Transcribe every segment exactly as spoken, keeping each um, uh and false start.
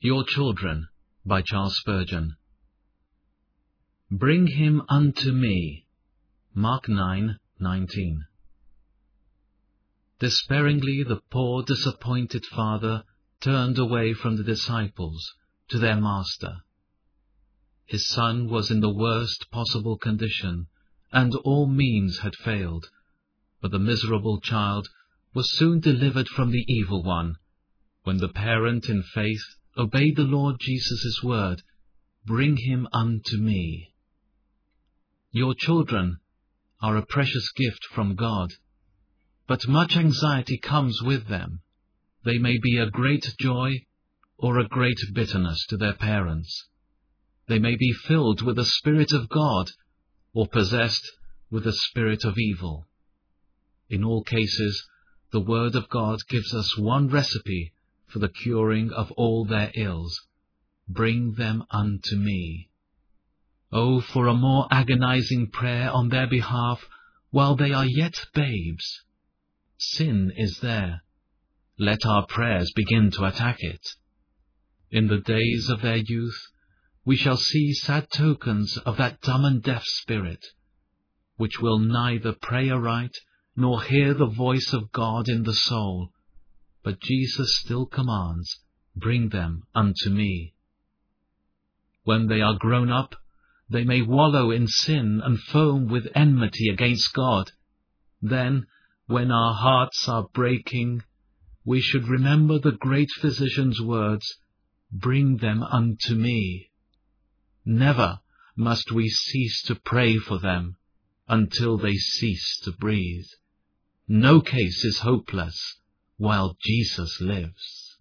Your Children, by Charles Spurgeon. Bring him unto me. Mark nine nineteen. Despairingly the poor disappointed father turned away from the disciples to their master. His son was in the worst possible condition, and all means had failed, but the miserable child was soon delivered from the evil one, when the parent in faith obeyed the Lord Jesus' word, "Bring him unto me." Your children are a precious gift from God, but much anxiety comes with them. They may be a great joy or a great bitterness to their parents. They may be filled with the Spirit of God or possessed with the spirit of evil. In all cases, the Word of God gives us one recipe for the curing of all their ills. Bring them unto me. Oh, for a more agonizing prayer on their behalf while they are yet babes. Sin is there. Let our prayers begin to attack it. In the days of their youth, we shall see sad tokens of that dumb and deaf spirit, which will neither pray aright nor hear the voice of God in the soul. But Jesus still commands, "Bring them unto me." When they are grown up, they may wallow in sin and foam with enmity against God. Then, when our hearts are breaking, we should remember the great physician's words, "Bring them unto me." Never must we cease to pray for them until they cease to breathe. No case is hopeless while Jesus lives.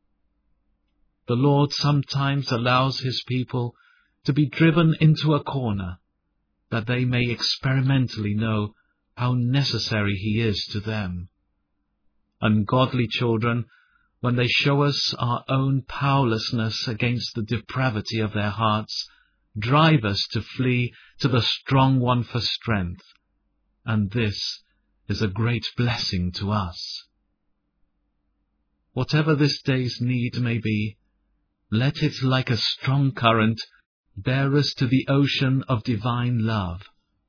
The Lord sometimes allows his people to be driven into a corner, that they may experimentally know how necessary he is to them. Ungodly children, when they show us our own powerlessness against the depravity of their hearts, drive us to flee to the strong one for strength, and this is a great blessing to us. Whatever this day's need may be, let it, like a strong current, bear us to the ocean of divine love.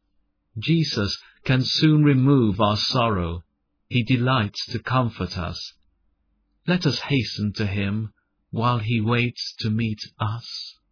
Jesus can soon remove our sorrow. He delights to comfort us. Let us hasten to him while he waits to meet us.